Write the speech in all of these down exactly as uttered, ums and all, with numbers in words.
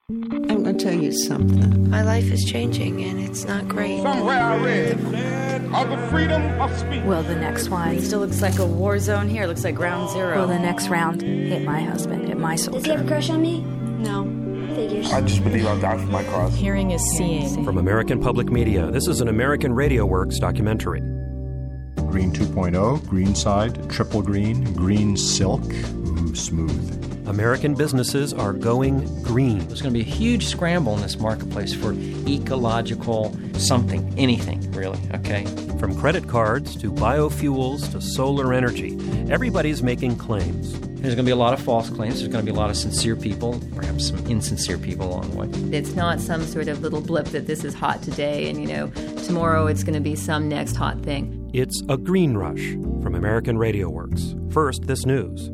I'm going to tell you something. My life is changing, and it's not great. Somewhere I read of the freedom of speech. Will the next one? It still looks like a war zone here. It looks like ground zero. Will the next round hit my husband, hit my soldier? Does he have a crush on me? No. Figures. I just believe I'll die for my cause. Hearing is seeing. From American Public Media, this is an American Radio Works documentary. Green two point oh, green side, triple green, green silk, ooh, smooth. American businesses are going green. There's going to be a huge scramble in this marketplace for ecological something, anything, really, okay? From credit cards to biofuels to solar energy, everybody's making claims. There's going to be a lot of false claims. There's going to be a lot of sincere people, perhaps some insincere people along the way. It's not some sort of little blip that this is hot today and, you know, tomorrow it's going to be some next hot thing. It's a green rush from American Radio Works. First, this news.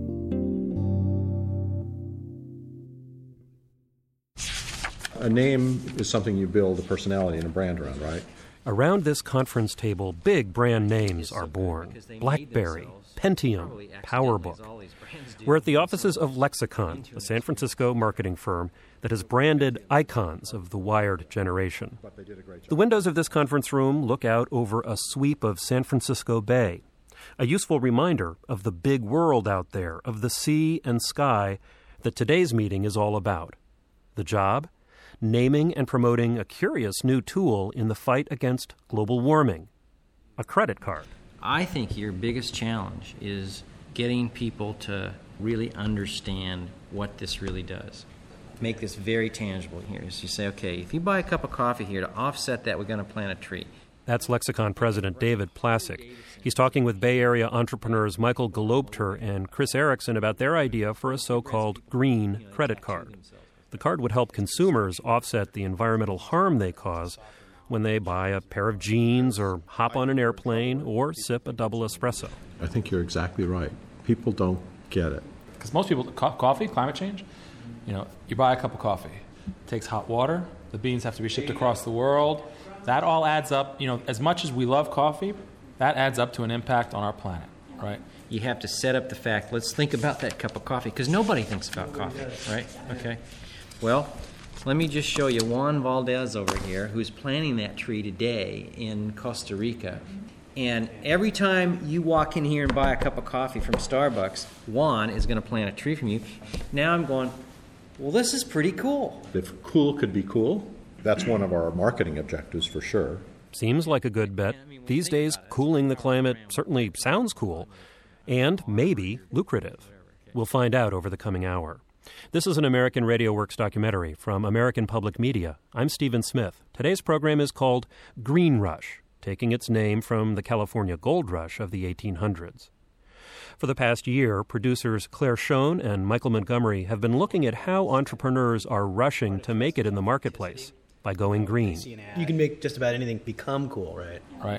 A name is something you build a personality and a brand around, right? Around this conference table, big brand names are born. BlackBerry, Pentium, PowerBook. We're at the offices of Lexicon, a San Francisco marketing firm that has branded icons of the wired generation. The windows of this conference room look out over a sweep of San Francisco Bay, a useful reminder of the big world out there, of the sea and sky that today's meeting is all about. The job? Naming and promoting a curious new tool in the fight against global warming, a credit card. I think your biggest challenge is getting people to really understand what this really does. Make this very tangible here. So you say, okay, if you buy a cup of coffee here, to offset that, we're going to plant a tree. That's Lexicon President David Plassick. He's talking with Bay Area entrepreneurs Michael Galopter and Chris Erickson about their idea for a so-called green credit card. The card would help consumers offset the environmental harm they cause when they buy a pair of jeans or hop on an airplane or sip a double espresso. I think you're exactly right. People don't get it. Because most people, co- coffee, climate change, you know, you buy a cup of coffee. It takes hot water. The beans have to be shipped across the world. That all adds up, you know, as much as we love coffee, that adds up to an impact on our planet, right? You have to set up the fact, let's think about that cup of coffee, because nobody thinks about coffee, right? Okay. Well, let me just show you Juan Valdez over here, who's planting that tree today in Costa Rica. And every time you walk in here and buy a cup of coffee from Starbucks, Juan is going to plant a tree from you. Now I'm going, well, this is pretty cool. If cool could be cool, that's one of our marketing objectives for sure. Seems like a good bet. These days, cooling the climate certainly sounds cool and maybe lucrative. We'll find out over the coming hour. This is an American Radio Works documentary from American Public Media. I'm Stephen Smith. Today's program is called Green Rush, taking its name from the California gold rush of the eighteen hundreds. For the past year, producers Claire Schoen and Michael Montgomery have been looking at how entrepreneurs are rushing to make it in the marketplace by going green. You can make just about anything become cool, right? Right.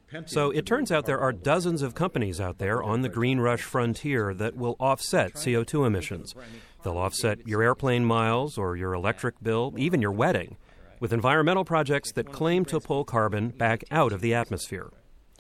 So it turns out there are dozens of companies out there on the green rush frontier that will offset C O two emissions. They'll offset your airplane miles or your electric bill, even your wedding, with environmental projects that claim to pull carbon back out of the atmosphere.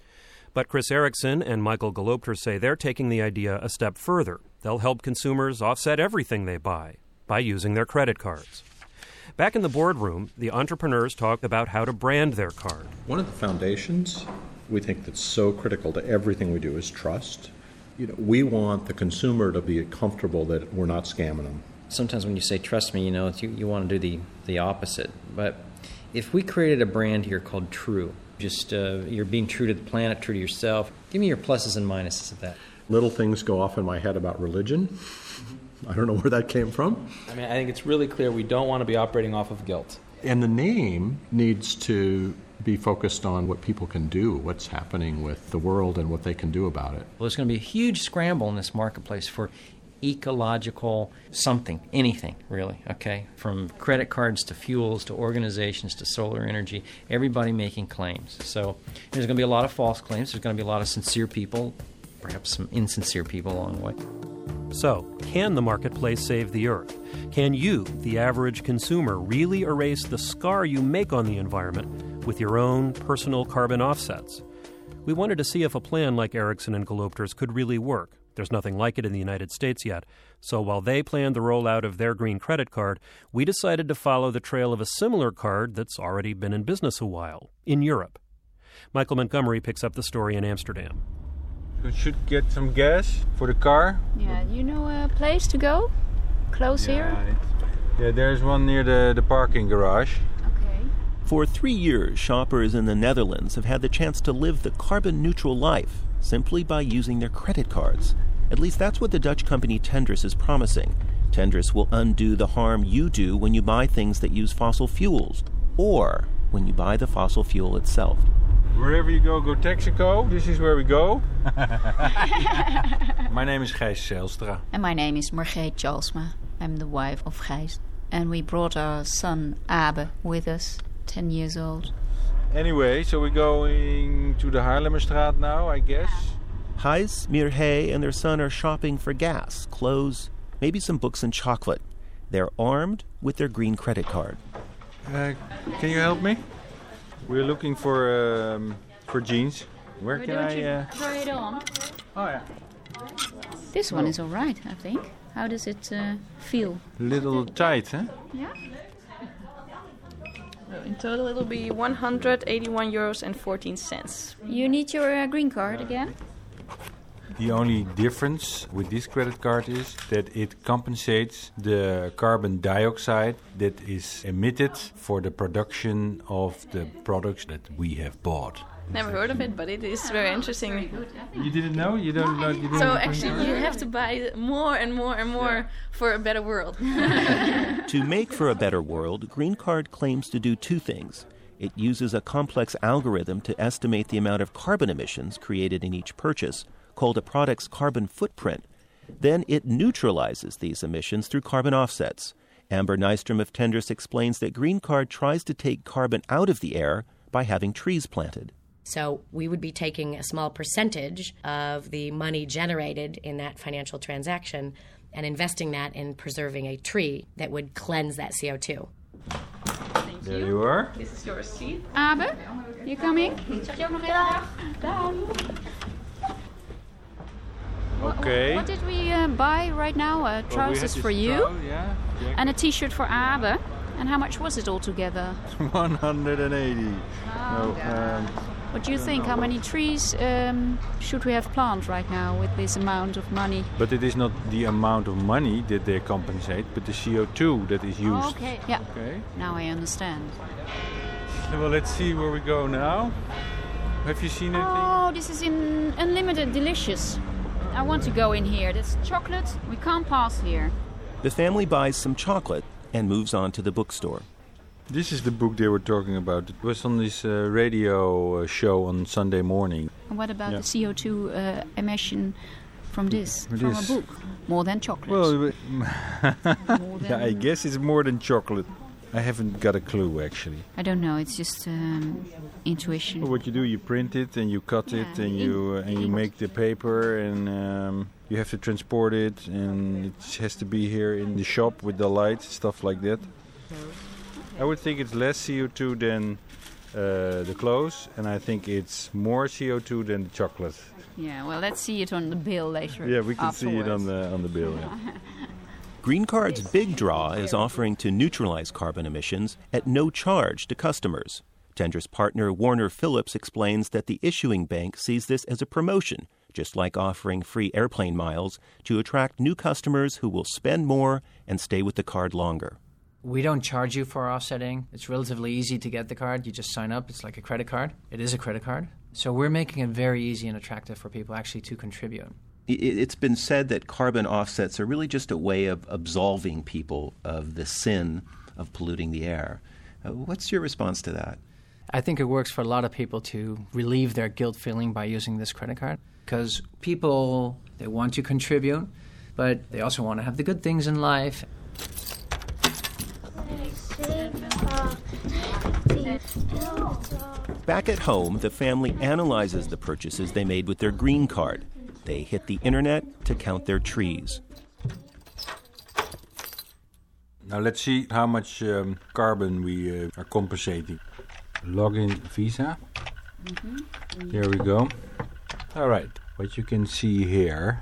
But Chris Erickson and Michael Galopter say they're taking the idea a step further. They'll help consumers offset everything they buy by using their credit cards. Back in the boardroom, the entrepreneurs talk about how to brand their card. One of the foundations we think that's so critical to everything we do is trust. You know, we want the consumer to be comfortable that we're not scamming them. Sometimes when you say trust me, you know, you, you want to do the, the opposite. But if we created a brand here called True, just uh, you're being true to the planet, true to yourself, give me your pluses and minuses of that. Little things go off in my head about religion. I don't know where that came from. I mean, I think it's really clear we don't want to be operating off of guilt. And the name needs to be focused on what people can do, what's happening with the world and what they can do about it. Well, there's going to be a huge scramble in this marketplace for ecological something, anything, really, okay? From credit cards to fuels to organizations to solar energy, everybody making claims. So there's going to be a lot of false claims. There's going to be a lot of sincere people, perhaps some insincere people along the way. So, can the marketplace save the earth? Can you, the average consumer, really erase the scar you make on the environment with your own personal carbon offsets? We wanted to see if a plan like Erickson and Galopter's could really work. There's nothing like it in the United States yet. So while they planned the rollout of their green credit card, we decided to follow the trail of a similar card that's already been in business a while, in Europe. Michael Montgomery picks up the story in Amsterdam. We should get some gas for the car. Yeah, you know a place to go? Close yeah, here? Yeah, there's one near the, the parking garage. Okay. For three years, shoppers in the Netherlands have had the chance to live the carbon-neutral life simply by using their credit cards. At least that's what the Dutch company Tendris is promising. Tendris will undo the harm you do when you buy things that use fossil fuels, or when you buy the fossil fuel itself. Wherever you go, go Texaco. This is where we go. My name is Gijs Zijlstra. And my name is Margreet Jalsma. I'm the wife of Gijs. And we brought our son Abe with us, ten years old. Anyway, so we're going to the Haarlemmerstraat now, I guess. Gijs, Mirhei, and their son are shopping for gas, clothes, maybe some books and chocolate. They're armed with their green credit card. Uh, can you help me? We're looking for um, for jeans. Where can I? Uh... Try it on. Oh yeah. This one is all right, I think. How does it uh, feel? Little tight, huh? Yeah. In total, it'll be one hundred eighty-one euros and fourteen cents. You need your uh, green card again? The only difference with this credit card is that it compensates the carbon dioxide that is emitted for the production of the products that we have bought. Never heard of it, but it is very interesting. You didn't know? You don't know? You didn't so actually, you have to buy more and more and more yeah. for a better world. To make for a better world, Green Card claims to do two things. It uses a complex algorithm to estimate the amount of carbon emissions created in each purchase, called a product's carbon footprint. Then it neutralizes these emissions through carbon offsets. Amber Nystrom of Tendris explains that Green Card tries to take carbon out of the air by having trees planted. So we would be taking a small percentage of the money generated in that financial transaction and investing that in preserving a tree that would cleanse that C O two. Thank there you. you are. This is your seat. Abe, you coming? Zeg je ook nog even? Okay. What, what did we uh, buy right now? Uh, trousers well, we for you trousers, yeah, and a t-shirt for Abe. And how much was it all together? one hundred eighty. Oh. No, um, what do you think? How many trees um, should we have planted right now with this amount of money? But it is not the amount of money that they compensate, but the C O two that is used. Oh, okay. Yeah. Okay. Now I understand. Well, let's see where we go now. Have you seen anything? Oh, this is in Unlimited Delicious. I want to go in here. There's chocolate. We can't pass here. The family buys some chocolate and moves on to the bookstore. This is the book they were talking about. It was on this uh, radio uh, show on Sunday morning. And what about yeah. the C O two uh, emission from this, it from is. a book? More than chocolate. Well, more than yeah, I guess it's more than chocolate. I haven't got a clue, actually. I don't know. It's just um, intuition. Well, what you do, you print it and you cut yeah. it and you uh, and you make the paper and um, you have to transport it and it has to be here in the shop with the lights, stuff like that. I would think it's less C O two than uh, the clothes, and I think it's more C O two than the chocolate. Yeah, well, let's see it on the bill later. Yeah, we can afterwards. see it on the on the bill. Yeah. Green Card's big draw is offering to neutralize carbon emissions at no charge to customers. Tendris partner Warner Phillips explains that the issuing bank sees this as a promotion, just like offering free airplane miles, to attract new customers who will spend more and stay with the card longer. We don't charge you for offsetting. It's relatively easy to get the card. You just sign up. It's like a credit card. It is a credit card. So we're making it very easy and attractive for people actually to contribute. It's been said that carbon offsets are really just a way of absolving people of the sin of polluting the air. Uh, what's your response to that? I think it works for a lot of people to relieve their guilt feeling by using this credit card, because people, they want to contribute, but they also want to have the good things in life. Back at home, the family analyzes the purchases they made with their green card. They hit the internet to count their trees. Now let's see how much um, carbon we uh, are compensating. Login Visa. Mm-hmm. There we go. All right. What you can see here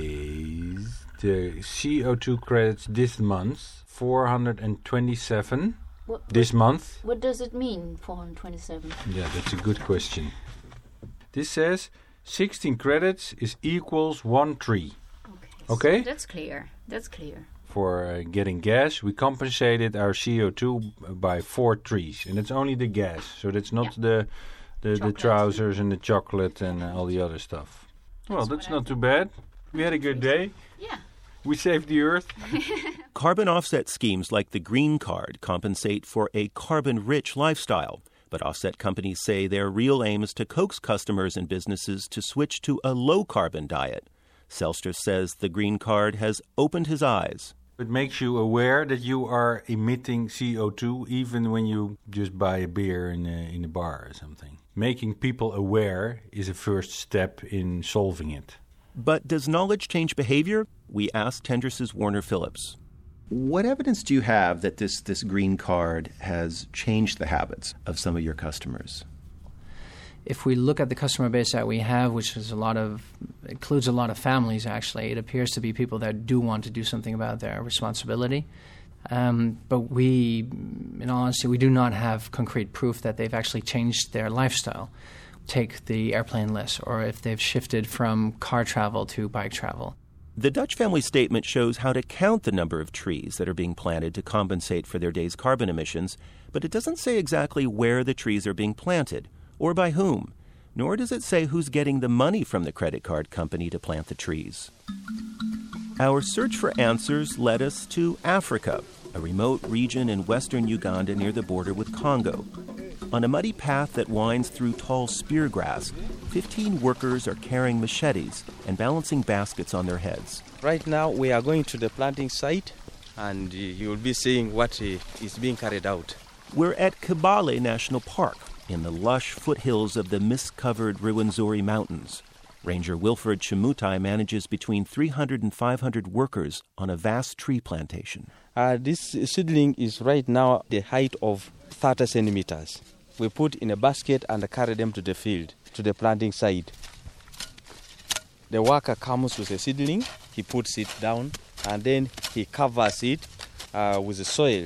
is the C O two credits this month, four hundred twenty-seven. What, this what, month. What does it mean, four hundred twenty-seven? Yeah, that's a good question. This says sixteen credits is equals one tree. Okay. Okay? So that's clear. That's clear. For uh, getting gas, we compensated our C O two by four trees. And it's only the gas. So that's not yeah. the, the, the trousers and the chocolate and uh, all the other stuff. That's well, that's not too bad. We had a good day. Yeah. We saved the earth. Carbon offset schemes like the Green Card compensate for a carbon-rich lifestyle. But offset companies say their real aim is to coax customers and businesses to switch to a low-carbon diet. Selster says the Green Card has opened his eyes. It makes you aware that you are emitting C O two even when you just buy a beer in a, in a bar or something. Making people aware is a first step in solving it. But does knowledge change behavior? We asked Tendris' Warner Phillips. What evidence do you have that this, this Green Card has changed the habits of some of your customers? If we look at the customer base that we have, which is a lot of, includes a lot of families actually, it appears to be people that do want to do something about their responsibility. Um, but we, in all honesty, we do not have concrete proof that they've actually changed their lifestyle. Take the airplane list, or if they've shifted from car travel to bike travel. The Dutch family statement shows how to count the number of trees that are being planted to compensate for their day's carbon emissions, but it doesn't say exactly where the trees are being planted or by whom, nor does it say who's getting the money from the credit card company to plant the trees. Our search for answers led us to Africa, a remote region in western Uganda near the border with Congo. On a muddy path that winds through tall spear grass, fifteen workers are carrying machetes and balancing baskets on their heads. Right now we are going to the planting site, and you'll be seeing what is being carried out. We're at Kibale National Park, in the lush foothills of the mist-covered Rwenzori Mountains. Ranger Wilfred Chimutai manages between three hundred and five hundred workers on a vast tree plantation. Uh, this seedling is right now the height of thirty centimeters. We put in a basket and carry them to the field, to the planting site. The worker comes with a seedling, he puts it down, and then he covers it uh, with the soil.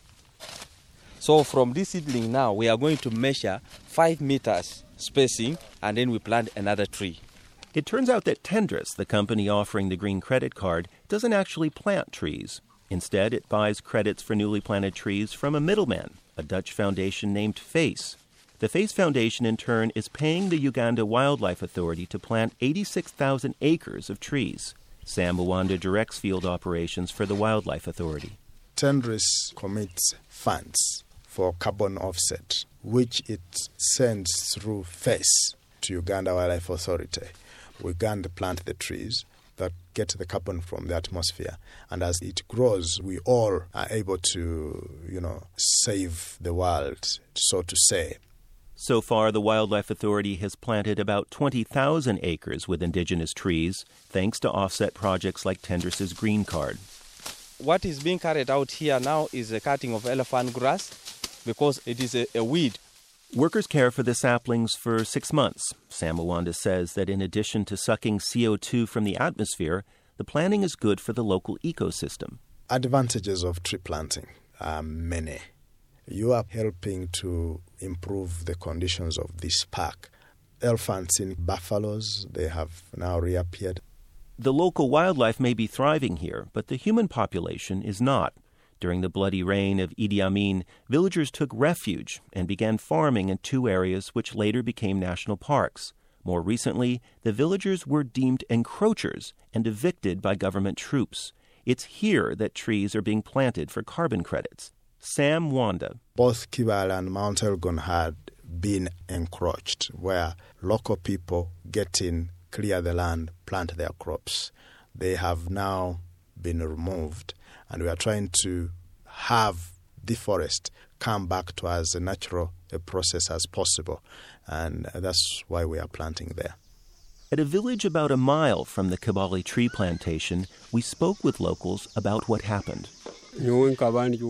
So from this seedling now, we are going to measure five meters spacing, and then we plant another tree. It turns out that Tendris, the company offering the Green Credit Card, doesn't actually plant trees. Instead, it buys credits for newly planted trees from a middleman, a Dutch foundation named FACE. The FACE Foundation, in turn, is paying the Uganda Wildlife Authority to plant eighty-six thousand acres of trees. Sam Muwanda directs field operations for the Wildlife Authority. Tendris commits funds for carbon offset, which it sends through FACE to Uganda Wildlife Authority. We go to plant the trees that get the carbon from the atmosphere. And as it grows, we all are able to, you know, save the world, so to say. So far, the Wildlife Authority has planted about twenty thousand acres with indigenous trees, thanks to offset projects like Tendris' Green Card. What is being carried out here now is the cutting of elephant grass, because it is a, a weed. Workers care for the saplings for six months. Sam Muwanda says that in addition to sucking C O two from the atmosphere, the planting is good for the local ecosystem. Advantages of tree planting are many. You are helping to improve the conditions of this park. Elephants and buffaloes, they have now reappeared. The local wildlife may be thriving here, but the human population is not. During the bloody reign of Idi Amin, villagers took refuge and began farming in two areas which later became national parks. More recently, the villagers were deemed encroachers and evicted by government troops. It's here that trees are being planted for carbon credits. Sam Muwanda. Both Kibale and Mount Elgon had been encroached, where local people get in, clear the land, plant their crops. They have now been removed, and we are trying to have the forest come back to as natural a process as possible, and that's why we are planting there. At a village about a mile from the Kibale tree plantation, we spoke with locals about what happened. I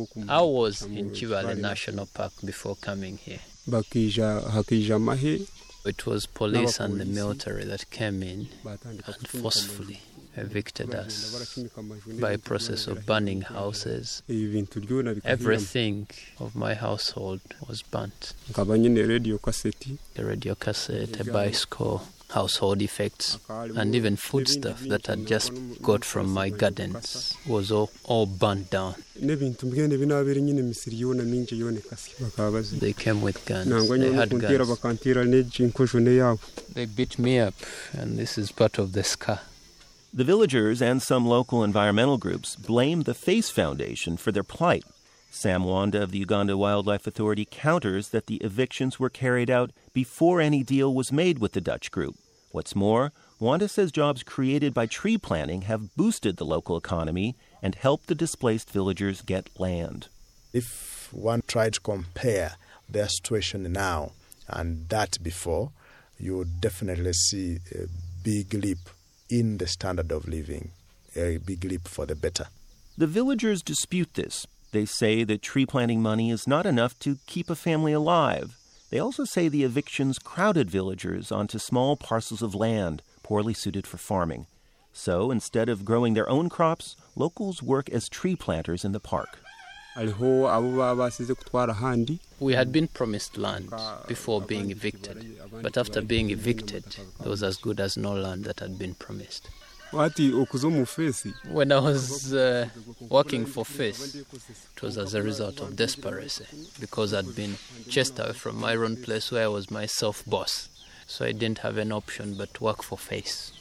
was in Kibale National Park before coming here. It was police and the military that came in and forcefully evicted us by process of burning houses. Everything of my household was burnt. A radio cassette, a bicycle, household effects, and even foodstuff that I just got from my gardens was all, all burnt down. They came with guns. They had guns. They beat me up, and this is part of the scar. The villagers and some local environmental groups blame the Face Foundation for their plight. Sam Wanda of the Uganda Wildlife Authority counters that the evictions were carried out before any deal was made with the Dutch group. What's more, Wanda says jobs created by tree planting have boosted the local economy and helped the displaced villagers get land. If one tried to compare their situation now and that before, you would definitely see a big leap in the standard of living, a big leap for the better. The villagers dispute this. They say that tree planting money is not enough to keep a family alive. They also say the evictions crowded villagers onto small parcels of land poorly suited for farming. So instead of growing their own crops, locals work as tree planters in the park. We had been promised land before being evicted, but after being evicted, there was as good as no land that had been promised. When I was uh, working for Face, it was as a result of desperation, because I'd been chased away from my own place where I was myself boss. So I didn't have an option but to work for Face.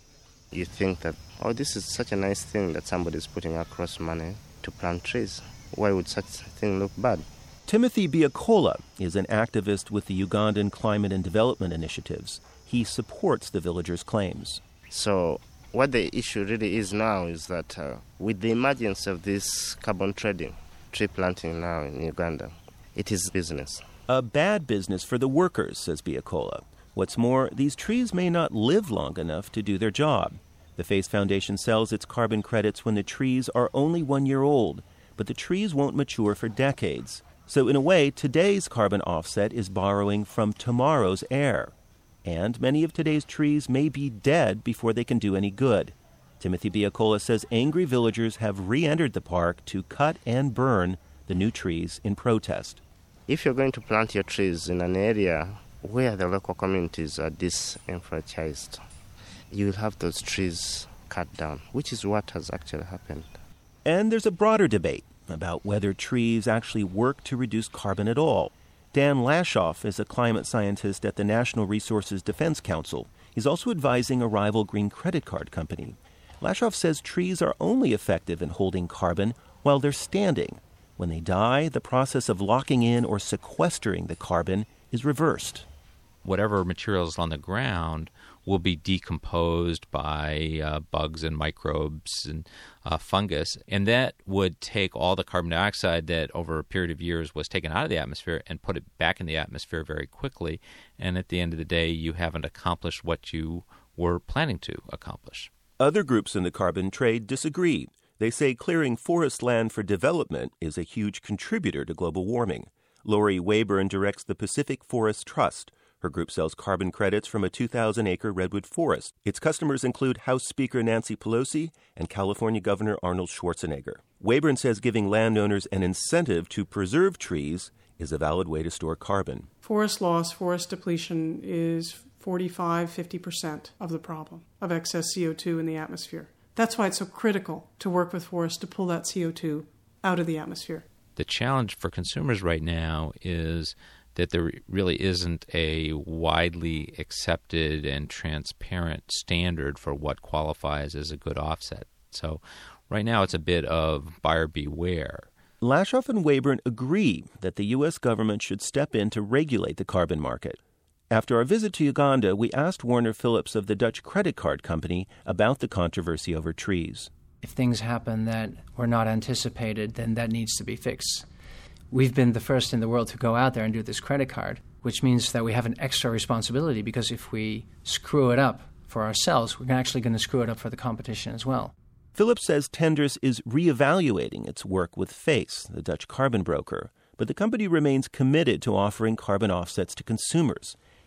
You think that, oh, this is such a nice thing that somebody's putting across money to plant trees. Why would such a thing look bad? Timothy Biakola is an activist with the Ugandan Climate and Development Initiatives. He supports the villagers' claims. So what the issue really is now is that uh, with the emergence of this carbon trading, tree planting now in Uganda, it is business. A bad business for the workers, says Biakola. What's more, these trees may not live long enough to do their job. The Face Foundation sells its carbon credits when the trees are only one year old, but the trees won't mature for decades. So in a way, today's carbon offset is borrowing from tomorrow's air. And many of today's trees may be dead before they can do any good. Timothy Biakola says angry villagers have re-entered the park to cut and burn the new trees in protest. If you're going to plant your trees in an area where the local communities are disenfranchised, you will have those trees cut down, which is what has actually happened. And there's a broader debate about whether trees actually work to reduce carbon at all. Dan Lashoff is a climate scientist at the National Resources Defense Council. He's also advising a rival green credit card company. Lashoff says trees are only effective in holding carbon while they're standing. When they die, the process of locking in or sequestering the carbon is reversed. Whatever material is on the ground will be decomposed by uh, bugs and microbes and uh, fungus, and that would take all the carbon dioxide that over a period of years was taken out of the atmosphere and put it back in the atmosphere very quickly, and at the end of the day you haven't accomplished what you were planning to accomplish. Other groups in the carbon trade disagree. They say clearing forest land for development is a huge contributor to global warming. Lori Wayburn directs the Pacific Forest Trust. Her group sells carbon credits from a two thousand acre redwood forest. Its customers include House Speaker Nancy Pelosi and California Governor Arnold Schwarzenegger. Wayburn says giving landowners an incentive to preserve trees is a valid way to store carbon. Forest loss, forest depletion is forty-five, fifty percent of the problem of excess C O two in the atmosphere. That's why it's so critical to work with forests to pull that C O two out of the atmosphere. The challenge for consumers right now is that there really isn't a widely accepted and transparent standard for what qualifies as a good offset. So right now it's a bit of buyer beware. Lashoff and Wayburn agree that the U S government should step in to regulate the carbon market. After our visit to Uganda, we asked Warner Phillips of the Dutch credit card company about the controversy over trees. If things happen that were not anticipated, then that needs to be fixed. We've been the first in the world to go out there and do this credit card, which means that we have an extra responsibility, because if we screw it up for ourselves, we're actually going to screw it up for the competition as well. Phillips says Tenders is reevaluating its work with Face, the Dutch carbon broker, but the company remains committed to offering carbon offsets to consumers.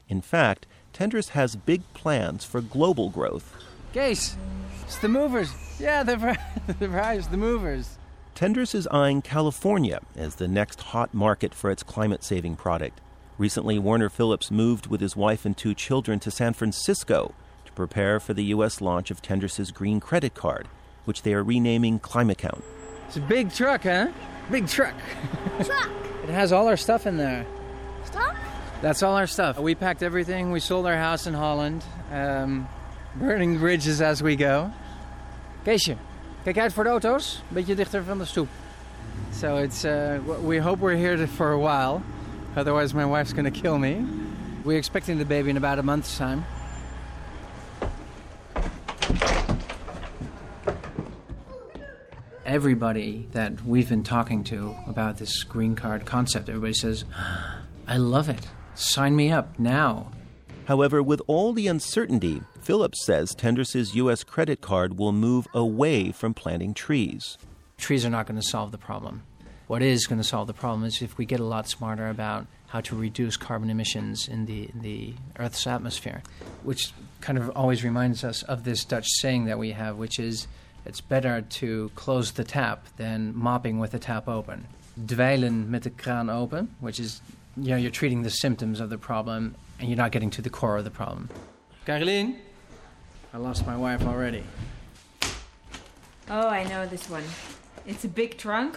In fact, Tendris has big plans for global growth. Kees, it's the movers. Yeah, the the rise, the movers. Tendris is eyeing California as the next hot market for its climate-saving product. Recently, Warner Phillips moved with his wife and two children to San Francisco to prepare for the U S launch of Tendris's green credit card, which they are renaming ClimaCount. It's a big truck, huh? Big truck. Truck. It has all our stuff in there. Stuff? That's all our stuff. We packed everything. We sold our house in Holland. Um, burning bridges as we go. Keesje, kijk uit voor de auto's. Een beetje dichter van de stoep. So it's, uh, we hope we're here to, for a while. Otherwise my wife's going to kill me. We're expecting the baby in about a month's time. Everybody that we've been talking to about this green card concept, everybody says, I love it. Sign me up now. However, with all the uncertainty, Phillips says Tendris's U S credit card will move away from planting trees. Trees are not going to solve the problem. What is going to solve the problem is if we get a lot smarter about how to reduce carbon emissions in the, in the Earth's atmosphere, which kind of always reminds us of this Dutch saying that we have, which is, it's better to close the tap than mopping with the tap open. Dweilen met de kraan open, which is, you know, you're treating the symptoms of the problem and you're not getting to the core of the problem. Caroline, I lost my wife already. Oh, I know this one. It's a big trunk.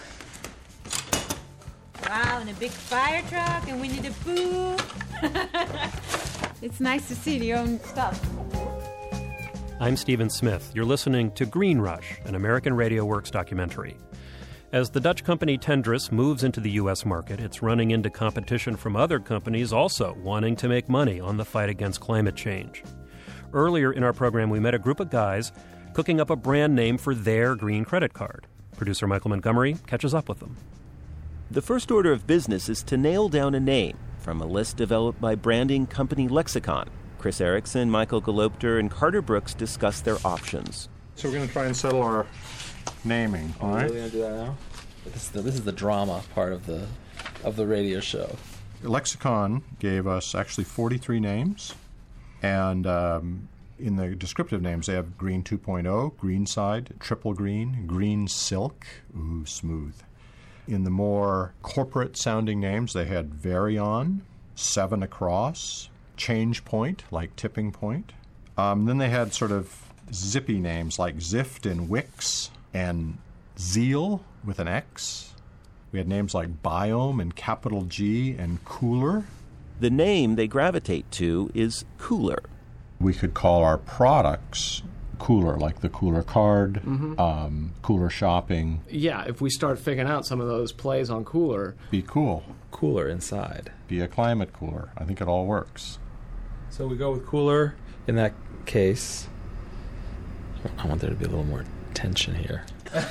Wow, and a big fire truck, and we need a poo. It's nice to see the own stuff. I'm Stephen Smith. You're listening to Green Rush, an American Radio Works documentary. As the Dutch company Tendris moves into the U S market, it's running into competition from other companies also wanting to make money on the fight against climate change. Earlier in our program, we met a group of guys cooking up a brand name for their green credit card. Producer Michael Montgomery catches up with them. The first order of business is to nail down a name from a list developed by branding company Lexicon. Chris Erickson, Michael Galopter, and Carter Brooks discuss their options. So we're going to try and settle our naming, all right? Are we really going to do that now? This is, the, this is the drama part of the of the radio show. Lexicon gave us actually forty-three names, and um, in the descriptive names they have Green two point oh, Greenside, Triple Green, Green Silk, ooh, smooth. In the more corporate-sounding names, they had Varion, Seven Across, Change Point, like Tipping Point. Um, then they had sort of zippy names like Zift and Wix and Zeal with an X. We had names like Biome and Capital G and Cooler. The name they gravitate to is Cooler. We could call our products Cooler, like the Cooler card, mm-hmm. um, Cooler shopping. Yeah, if we start figuring out some of those plays on Cooler. Be cool. Cooler inside. Be a climate cooler. I think it all works. So we go with Cooler in that case. I want there to be a little more tension here.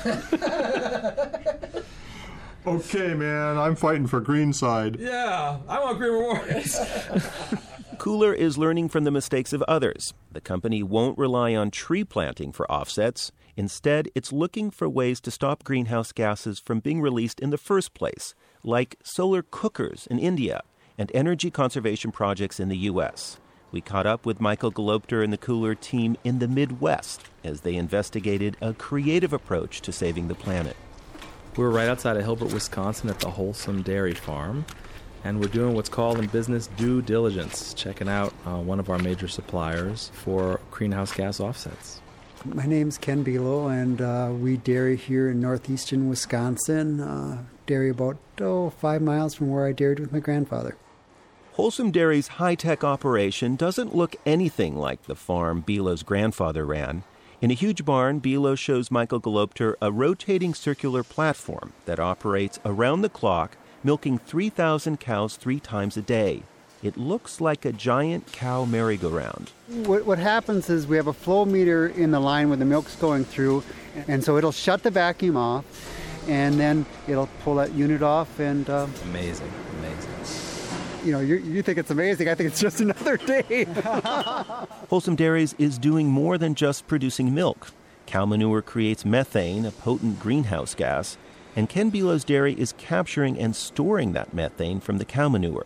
Okay, man, I'm fighting for Greenside. Yeah, I want green rewards. Cooler is learning from the mistakes of others. The company won't rely on tree planting for offsets. Instead, it's looking for ways to stop greenhouse gases from being released in the first place, like solar cookers in India and energy conservation projects in the U S. We caught up with Michael Galopter and the Cooler team in the Midwest as they investigated a creative approach to saving the planet. We're right outside of Hilbert, Wisconsin at the Wholesome Dairy Farm, and we're doing what's called in business due diligence, checking out uh, one of our major suppliers for greenhouse gas offsets. My name's Ken Below, and uh, we dairy here in northeastern Wisconsin. Uh, dairy about, oh, five miles from where I dairied with my grandfather. Wholesome Dairy's high-tech operation doesn't look anything like the farm Below's grandfather ran. In a huge barn, Below shows Michael Galopter a rotating circular platform that operates around the clock, milking three thousand cows three times a day. It looks like a giant cow merry-go-round. What, what happens is we have a flow meter in the line where the milk's going through, and so it'll shut the vacuum off, and then it'll pull that unit off. And uh, amazing, amazing. You know, you, you think it's amazing. I think it's just another day. Wholesome Dairies is doing more than just producing milk. Cow manure creates methane, a potent greenhouse gas, and Ken Below's dairy is capturing and storing that methane from the cow manure.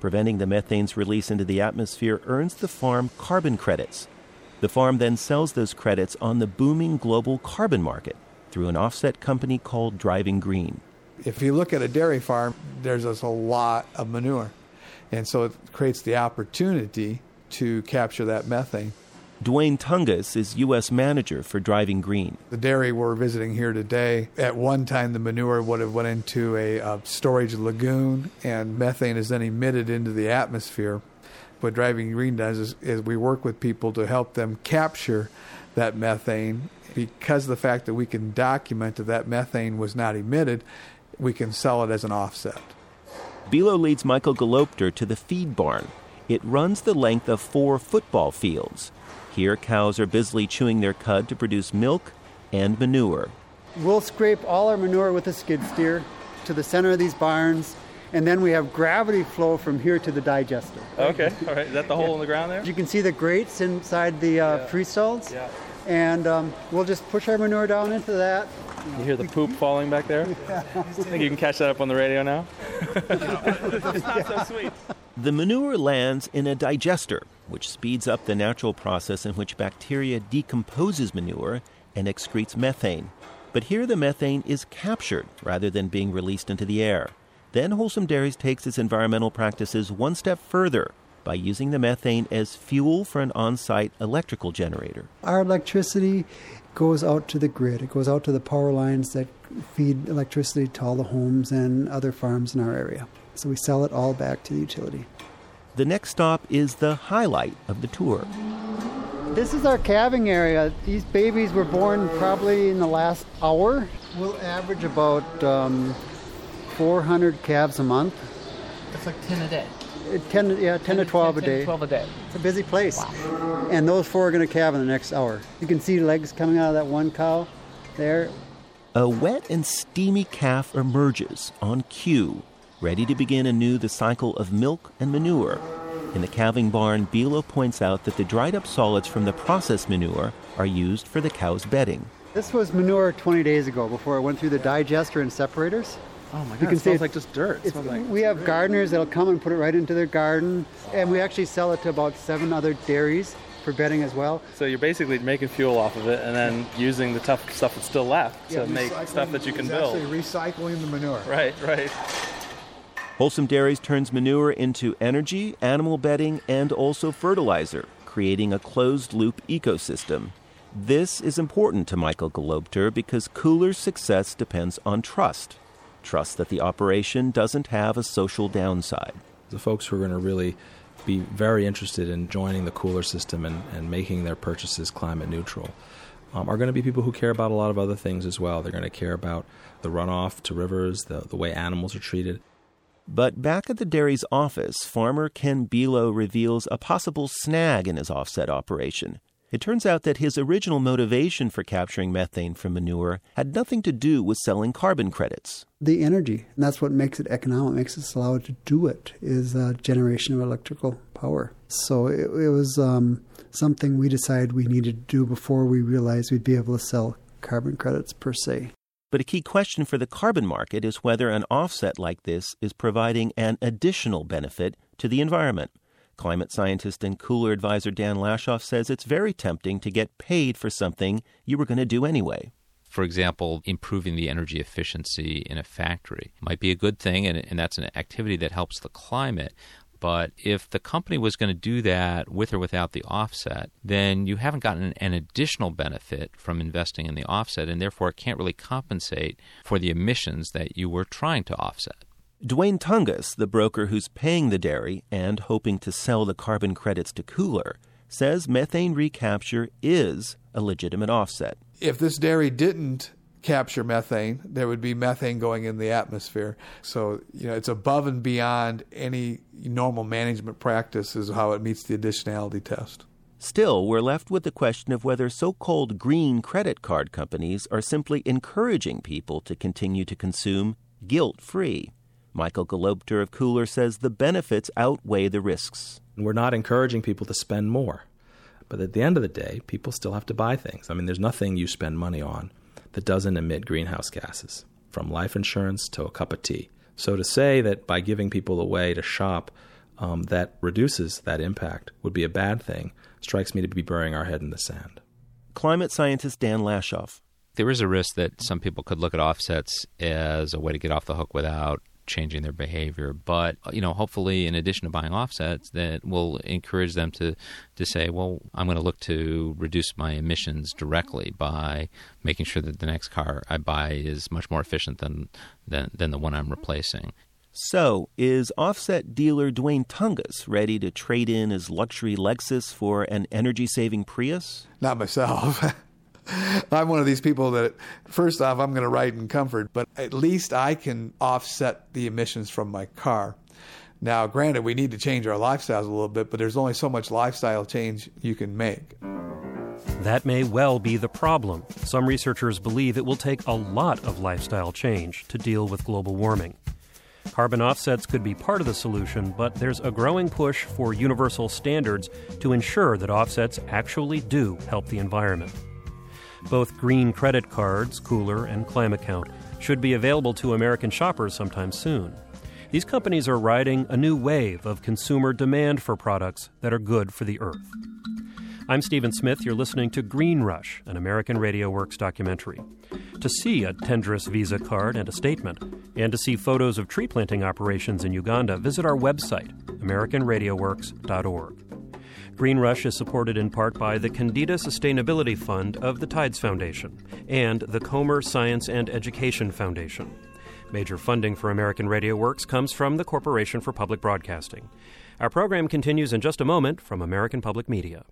preventing the methane's release into the atmosphere earns the farm carbon credits. The farm then sells those credits on the booming global carbon market through an offset company called Driving Green. If you look at a dairy farm, there's just a lot of manure. And so it creates the opportunity to capture that methane. Dwayne Tungus is U S manager for Driving Green. The dairy we're visiting here today, at one time the manure would have went into a uh, storage lagoon, and methane is then emitted into the atmosphere. What Driving Green does is, is we work with people to help them capture that methane. Because of the fact that we can document that that methane was not emitted, we can sell it as an offset. Bilo leads Michael Galopter to the feed barn. It runs the length of four football fields. Here, cows are busily chewing their cud to produce milk and manure. We'll scrape all our manure with a skid steer to the center of these barns, and then we have gravity flow from here to the digester. Okay, all right. Is that the hole yeah. in the ground there? You can see the grates inside the uh, yeah. free stalls. Yeah. And um, we'll just push our manure down into that. You hear the poop falling back there? Yeah. Think you can catch that up on the radio now? That's not so sweet. The manure lands in a digester, which speeds up the natural process in which bacteria decomposes manure and excretes methane. But here the methane is captured rather than being released into the air. Then Wholesome Dairies takes its environmental practices one step further by using the methane as fuel for an on-site electrical generator. Our electricity goes out to the grid. It goes out to the power lines that feed electricity to all the homes and other farms in our area. So we sell it all back to the utility. The next stop is the highlight of the tour. This is our calving area. These babies were born probably in the last hour. We'll average about um, four hundred calves a month. That's like ten a day. ten, yeah, ten, ten to twelve ten, a day. ten, twelve a day. It's a busy place. Wow. And those four are going to calve in the next hour. You can see legs coming out of that one cow there. A wet and steamy calf emerges on cue, ready to begin anew the cycle of milk and manure. In the calving barn, Bilo points out that the dried up solids from the processed manure are used for the cow's bedding. This was manure twenty days ago before it went through the digester and separators. Oh my God, you can it smells like just dirt. It like... We have gardeners that'll come and put it right into their garden, and we actually sell it to about seven other dairies for bedding as well. So you're basically making fuel off of it and then using the tough stuff that's still left yeah, to make stuff that you can build. Actually recycling the manure. Right, right. Wholesome Dairies turns manure into energy, animal bedding, and also fertilizer, creating a closed-loop ecosystem. This is important to Michael Galopter because Cooler's success depends on trust. Trust that the operation doesn't have a social downside. The folks who are going to really be very interested in joining the Cooler system and, and making their purchases climate neutral um, are going to be people who care about a lot of other things as well. They're going to care about the runoff to rivers, the, the way animals are treated. But back at the dairy's office, farmer Ken Bilo reveals a possible snag in his offset operation. It turns out that his original motivation for capturing methane from manure had nothing to do with selling carbon credits. The energy, and that's what makes it economic, makes us allow it to do it, is uh, generation of electrical power. So it, it was um, something we decided we needed to do before we realized we'd be able to sell carbon credits per se. But a key question for the carbon market is whether an offset like this is providing an additional benefit to the environment. Climate scientist and Cooler advisor Dan Lashoff says it's very tempting to get paid for something you were going to do anyway. For example, improving the energy efficiency in a factory might be a good thing, and, and that's an activity that helps the climate. But if the company was going to do that with or without the offset, then you haven't gotten an additional benefit from investing in the offset, and therefore it can't really compensate for the emissions that you were trying to offset. Dwayne Tungus, the broker who's paying the dairy and hoping to sell the carbon credits to Cooler, says methane recapture is a legitimate offset. If this dairy didn't capture methane, there would be methane going in the atmosphere. So, you know, it's above and beyond any normal management practices how it meets the additionality test. Still, we're left with the question of whether so-called green credit card companies are simply encouraging people to continue to consume guilt-free. Michael Galopter of Cooler says the benefits outweigh the risks. We're not encouraging people to spend more. But at the end of the day, people still have to buy things. I mean, there's nothing you spend money on that doesn't emit greenhouse gases, from life insurance to a cup of tea. So to say that by giving people a way to shop um, that reduces that impact would be a bad thing strikes me to be burying our head in the sand. Climate scientist Dan Lashoff. There is a risk that some people could look at offsets as a way to get off the hook without changing their behavior. But, you know, hopefully in addition to buying offsets, that will encourage them to, to say, well, I'm going to look to reduce my emissions directly by making sure that the next car I buy is much more efficient than, than, than the one I'm replacing. So, is offset dealer Dwayne Tungus ready to trade in his luxury Lexus for an energy-saving Prius? Not myself. I'm one of these people that, first off, I'm going to ride in comfort, but at least I can offset the emissions from my car. Now, granted, we need to change our lifestyles a little bit, but there's only so much lifestyle change you can make. That may well be the problem. Some researchers believe it will take a lot of lifestyle change to deal with global warming. Carbon offsets could be part of the solution, but there's a growing push for universal standards to ensure that offsets actually do help the environment. Both green credit cards, Cooler and ClimateCount, should be available to American shoppers sometime soon. These companies are riding a new wave of consumer demand for products that are good for the earth. I'm Stephen Smith. You're listening to Green Rush, an American Radio Works documentary. To see a Tendris Visa card and a statement, and to see photos of tree planting operations in Uganda, visit our website, american radio works dot org. Green Rush is supported in part by the Candida Sustainability Fund of the Tides Foundation and the Comer Science and Education Foundation. Major funding for American Radio Works comes from the Corporation for Public Broadcasting. Our program continues in just a moment from American Public Media.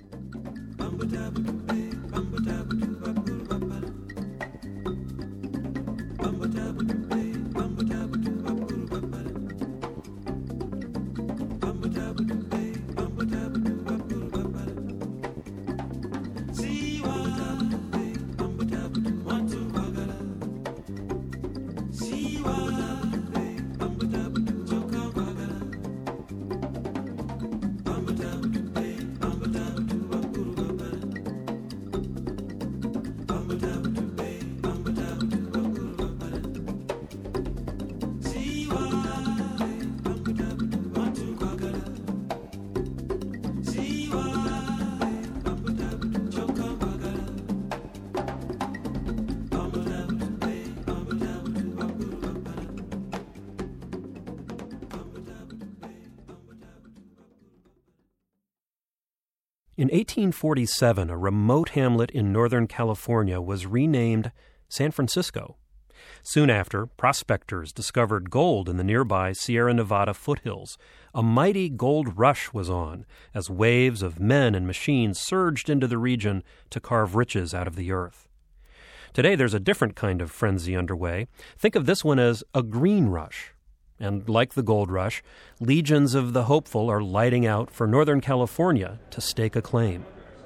In eighteen forty-seven, a remote hamlet in Northern California was renamed San Francisco. Soon after, prospectors discovered gold in the nearby Sierra Nevada foothills. A mighty gold rush was on as waves of men and machines surged into the region to carve riches out of the earth. Today, there's a different kind of frenzy underway. Think of this one as a green rush. And like the gold rush, legions of the hopeful are lighting out for Northern California to stake a claim.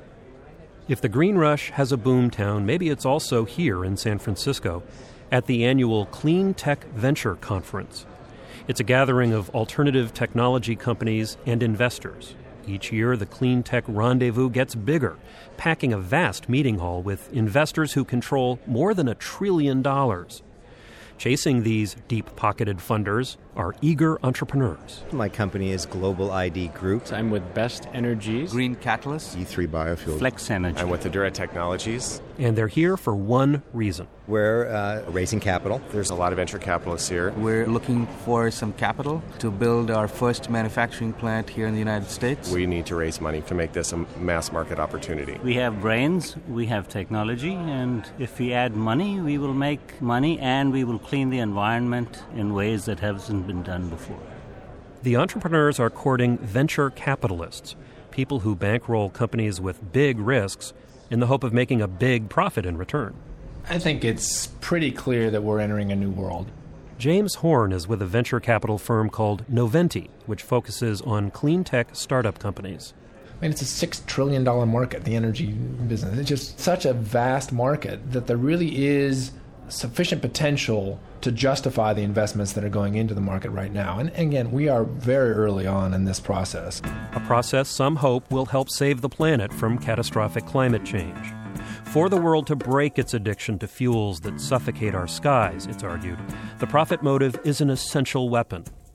If the green rush has a boomtown, maybe it's also here in San Francisco at the annual Clean Tech Venture Conference. It's a gathering of alternative technology companies and investors. Each year, the Clean Tech Rendezvous gets bigger, packing a vast meeting hall with investors who control more than a trillion dollars. Chasing these deep-pocketed funders are eager entrepreneurs. My company is Global I D Group. I'm with Best Energies, Green Catalyst, E three Biofuels, Flex Energy. I'm with Adura Technologies. And they're here for one reason. We're uh, raising capital. There's a lot of venture capitalists here. We're looking for some capital to build our first manufacturing plant here in the United States. We need to raise money to make this a mass market opportunity. We have brains, we have technology, and if we add money, we will make money and we will clean the environment in ways that haven't been done before. The entrepreneurs are courting venture capitalists, people who bankroll companies with big risks in the hope of making a big profit in return. I think it's pretty clear that we're entering a new world. James Horn is with a venture capital firm called Noventi, which focuses on clean tech startup companies. I mean, it's a six trillion dollars market, the energy business. It's just such a vast market that there really is sufficient potential to justify the investments that are going into the market right now. And again, we are very early on in this process. A process some hope will help save the planet from catastrophic climate change. For the world to break its addiction to fuels that suffocate our skies, it's argued, the profit motive is an essential weapon.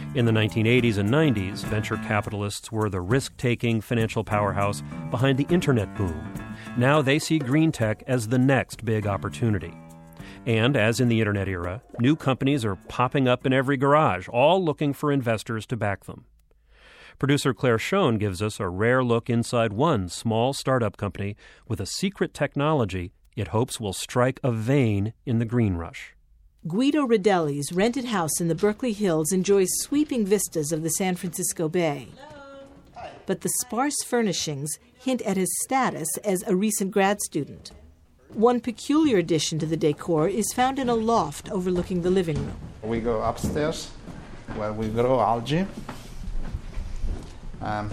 In the nineteen eighties and nineties, venture capitalists were the risk-taking financial powerhouse behind the internet boom. Now they see green tech as the next big opportunity. And as in the internet era, new companies are popping up in every garage, all looking for investors to back them. Producer Claire Schoen gives us a rare look inside one small startup company with a secret technology it hopes will strike a vein in the green rush. Guido Rodelli's rented house in the Berkeley Hills enjoys sweeping vistas of the San Francisco Bay. But the sparse furnishings hint at his status as a recent grad student. One peculiar addition to the decor is found in a loft overlooking the living room. We go upstairs where we grow algae. Um,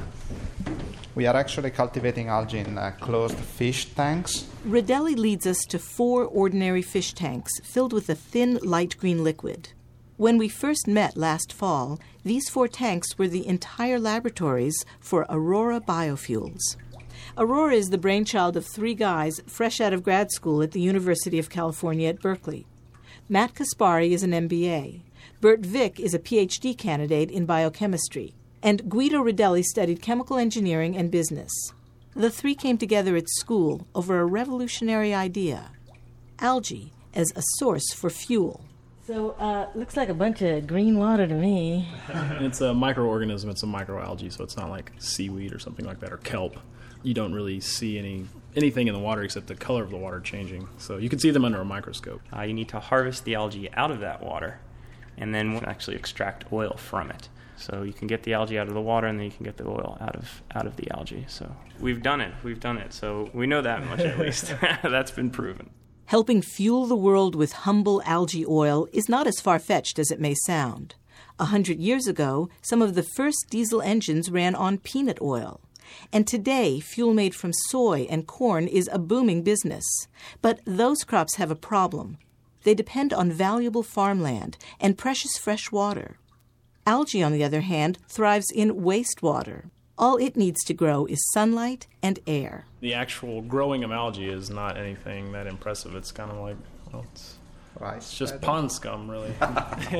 we are actually cultivating algae in uh, closed fish tanks. Rodelli leads us to four ordinary fish tanks filled with a thin light green liquid. When we first met last fall, these four tanks were the entire laboratories for Aurora Biofuels. Aurora is the brainchild of three guys fresh out of grad school at the University of California at Berkeley. Matt Kaspari is an M B A. Bert Vick is a P H D candidate in biochemistry. And Guido Rodelli studied chemical engineering and business. The three came together at school over a revolutionary idea: algae as a source for fuel. So, uh, looks like a bunch of green water to me. It's a microorganism. It's a microalgae, so it's not like seaweed or something like that, or kelp. You don't really see any anything in the water except the color of the water changing. So you can see them under a microscope. Uh, you need to harvest the algae out of that water, and then actually extract oil from it. So you can get the algae out of the water, and then you can get the oil out of out of the algae. So we've done it. We've done it. So we know that much at least. That's been proven. Helping fuel the world with humble algae oil is not as far-fetched as it may sound. A hundred years ago, some of the first diesel engines ran on peanut oil. And today, fuel made from soy and corn is a booming business. But those crops have a problem. They depend on valuable farmland and precious fresh water. Algae, on the other hand, thrives in wastewater. All it needs to grow is sunlight and air. The actual growing of algae is not anything that impressive. It's kind of like, well, it's, right. it's just pond scum, really. Tell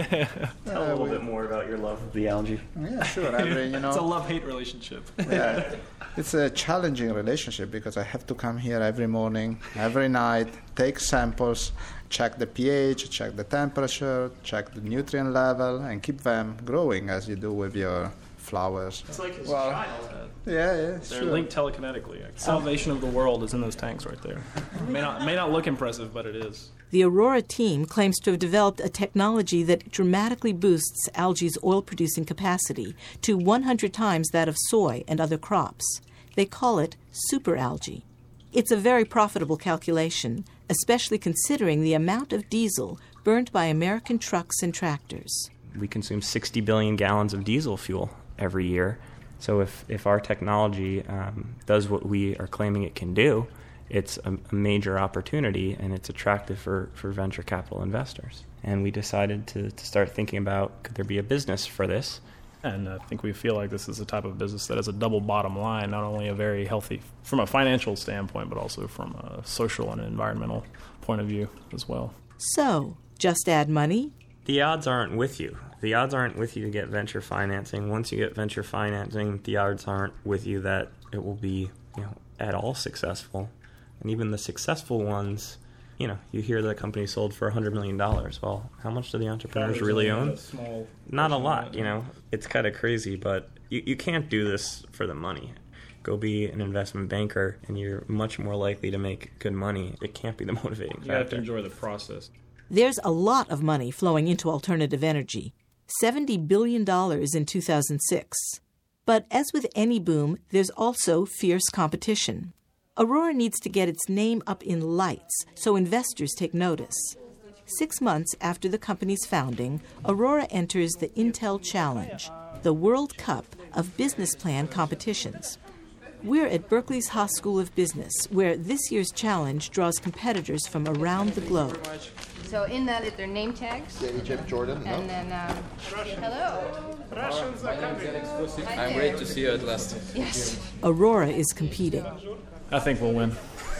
a little bit more about your love of the algae. Yeah, sure. I mean, you know, it's a love-hate relationship. Yeah, it's a challenging relationship because I have to come here every morning, every night, take samples, check the pH, check the temperature, check the nutrient level, and keep them growing as you do with your flowers. It's like his well, child. Yeah, yeah, They're sure. linked telekinetically. Salvation of the world is in those tanks right there. may not may not look impressive, but it is. The Aurora team claims to have developed a technology that dramatically boosts algae's oil-producing capacity to one hundred times that of soy and other crops. They call it superalgae. It's a very profitable calculation, especially considering the amount of diesel burned by American trucks and tractors. We consume sixty billion gallons of diesel fuel every year. So if, if our technology um, does what we are claiming it can do, it's a, a major opportunity, and it's attractive for, for venture capital investors. And we decided to, to start thinking about, could there be a business for this? And I think we feel like this is the type of business that has a double bottom line, not only a very healthy from a financial standpoint, but also from a social and environmental point of view as well. So, just add money? The odds aren't with you. The odds aren't with you to get venture financing. Once you get venture financing, the odds aren't with you that it will be, you know, at all successful. And even the successful ones, you know, you hear that company sold for one hundred million dollars. Well, how much do the entrepreneurs really own? Not a lot, you know. It's kind of crazy, but you, you can't do this for the money. Go be an investment banker, and you're much more likely to make good money. It can't be the motivating factor. You have to enjoy the process. There's a lot of money flowing into alternative energy, seventy billion dollars in two thousand six. But as with any boom, there's also fierce competition. Aurora needs to get its name up in lights so investors take notice. Six months after the company's founding, Aurora enters the Intel Challenge, the World Cup of business plan competitions. We're at Berkeley's Haas School of Business, where this year's challenge draws competitors from around the globe. So in that, is their name tags? Yeah, Egypt, Jordan, and no? then, um, hello. Russians are coming. I'm great to see you at last. Yes. Aurora is competing. I think we'll win.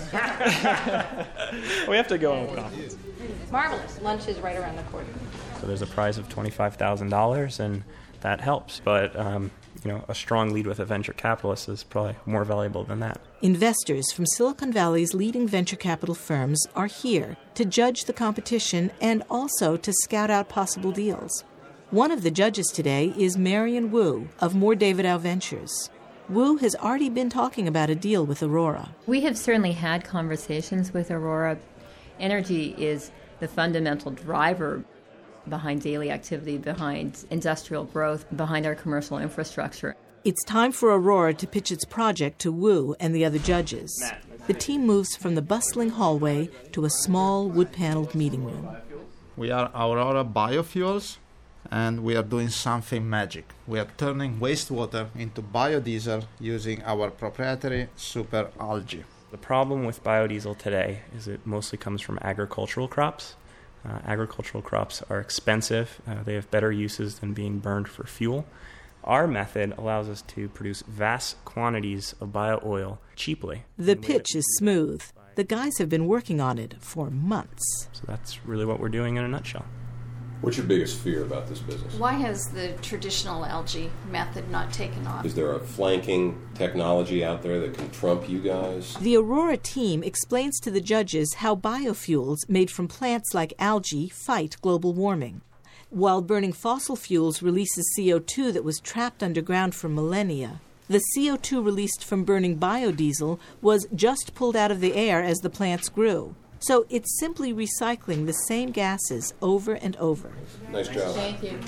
We have to go on with confidence. Marvelous. Lunch is right around the corner. So there's a prize of twenty-five thousand dollars, and that helps. But um, you know, a strong lead with a venture capitalist is probably more valuable than that. Investors from Silicon Valley's leading venture capital firms are here to judge the competition and also to scout out possible deals. One of the judges today is Marion Wu of Moore Davidow Ventures. Wu has already been talking about a deal with Aurora. We have certainly had conversations with Aurora. Energy is the fundamental driver behind daily activity, behind industrial growth, behind our commercial infrastructure. It's time for Aurora to pitch its project to Wu and the other judges. The team moves from the bustling hallway to a small wood-paneled meeting room. We are Aurora Biofuels, and we are doing something magic. We are turning wastewater into biodiesel using our proprietary super algae. The problem with biodiesel today is it mostly comes from agricultural crops. Uh, agricultural crops are expensive. Uh, they have better uses than being burned for fuel. Our method allows us to produce vast quantities of bio-oil cheaply. The pitch is smooth. The guys have been working on it for months. So that's really what we're doing in a nutshell. What's your biggest fear about this business? Why has the traditional algae method not taken off? Is there a flanking technology out there that can trump you guys? The Aurora team explains to the judges how biofuels made from plants like algae fight global warming. While burning fossil fuels releases C O two that was trapped underground for millennia, the C O two released from burning biodiesel was just pulled out of the air as the plants grew. So it's simply recycling the same gases over and over. Nice job. Thank you.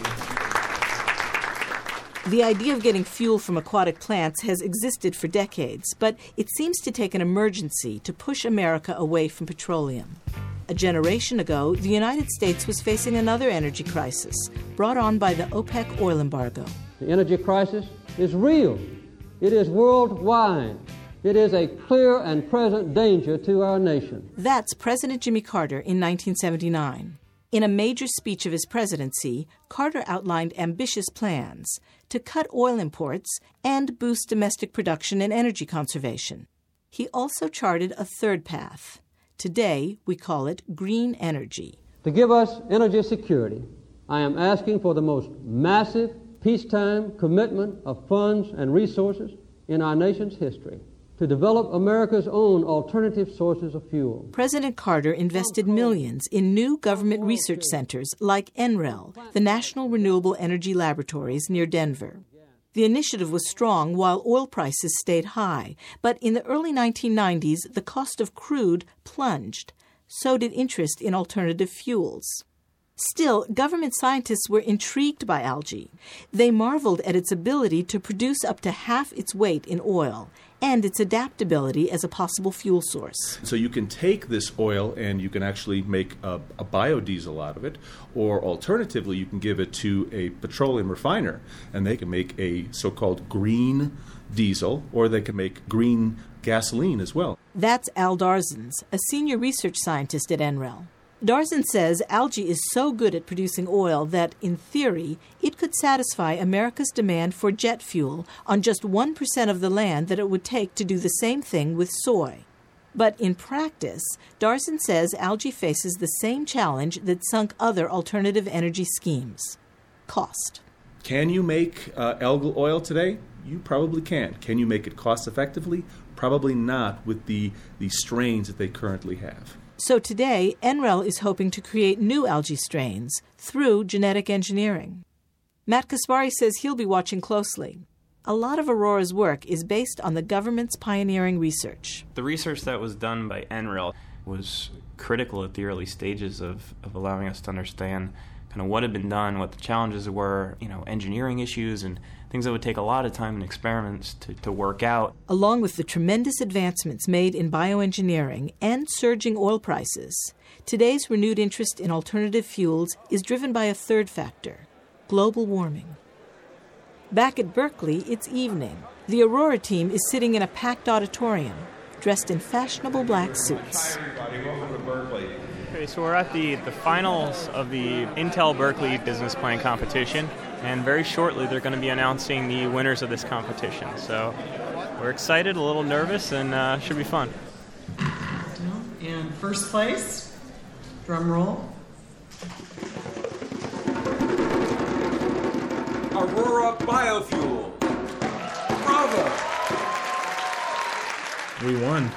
The idea of getting fuel from aquatic plants has existed for decades, but it seems to take an emergency to push America away from petroleum. A generation ago, the United States was facing another energy crisis brought on by the OPEC oil embargo. The energy crisis is real. It is worldwide. It is a clear and present danger to our nation. That's President Jimmy Carter in nineteen seventy-nine. In a major speech of his presidency, Carter outlined ambitious plans to cut oil imports and boost domestic production and energy conservation. He also charted a third path. Today, we call it green energy. To give us energy security, I am asking for the most massive peacetime commitment of funds and resources in our nation's history to develop America's own alternative sources of fuel. President Carter invested millions in new government research centers like N R E L, the National Renewable Energy Laboratories near Denver. The initiative was strong while oil prices stayed high, but in the early nineteen nineties, the cost of crude plunged. So did interest in alternative fuels. Still, government scientists were intrigued by algae. They marveled at its ability to produce up to half its weight in oil and its adaptability as a possible fuel source. So you can take this oil and you can actually make a, a biodiesel out of it, or alternatively you can give it to a petroleum refiner and they can make a so-called green diesel, or they can make green gasoline as well. That's Al Darzens, a senior research scientist at N R E L. Darzan says algae is so good at producing oil that, in theory, it could satisfy America's demand for jet fuel on just one percent of the land that it would take to do the same thing with soy. But in practice, Darzan says algae faces the same challenge that sunk other alternative energy schemes: cost. Can you make uh, algal oil today? You probably can. Can you make it cost effectively? Probably not with the, the strains that they currently have. So today, N R E L is hoping to create new algae strains through genetic engineering. Matt Kaspari says he'll be watching closely. A lot of Aurora's work is based on the government's pioneering research. The research that was done by N R E L was critical at the early stages of, of allowing us to understand kind of what had been done, what the challenges were, you know, engineering issues and things that would take a lot of time and experiments to, to work out. Along with the tremendous advancements made in bioengineering and surging oil prices, today's renewed interest in alternative fuels is driven by a third factor: global warming. Back at Berkeley, it's evening. The Aurora team is sitting in a packed auditorium, dressed in fashionable black suits. Hi, everybody. Welcome to Berkeley. Okay, so we're at the, the finals of the Intel Berkeley Business Plan competition, and very shortly they're going to be announcing the winners of this competition. So we're excited, a little nervous, and uh, should be fun. In first place, drum roll. Aurora Biofuel. Bravo! We won.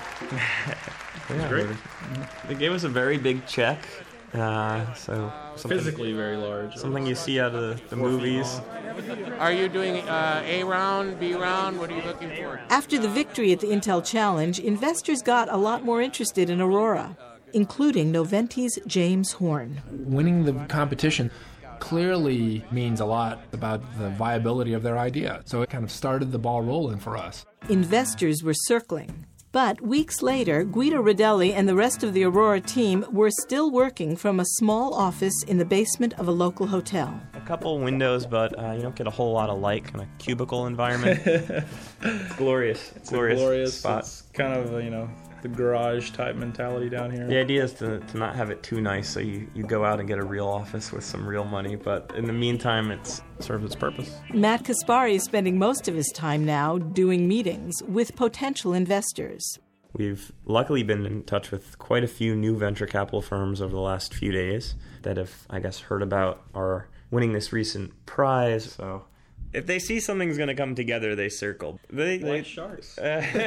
Yeah, great. They gave us a very big check. Uh, so something- Physically very large. Something you see out of the, the movies. Are you doing uh, A round, B round? What are you looking for? After the victory at the Intel Challenge, investors got a lot more interested in Aurora, including Noventi's James Horn. Winning the competition clearly means a lot about the viability of their idea. So it kind of started the ball rolling for us. Investors were circling. But weeks later, Guido Rodelli and the rest of the Aurora team were still working from a small office in the basement of a local hotel. A couple windows, but uh, you don't get a whole lot of light, kind of cubicle environment. It's glorious. It's glorious, a glorious spot. It's kind of, uh, you know, the garage type mentality down here. The idea is to, to not have it too nice, so you, you go out and get a real office with some real money, but in the meantime, it serves its purpose. Matt Kaspari is spending most of his time now doing meetings with potential investors. We've luckily been in touch with quite a few new venture capital firms over the last few days that have, I guess, heard about our winning this recent prize, so if they see something's going to come together, they circle. They, Like they, sharks.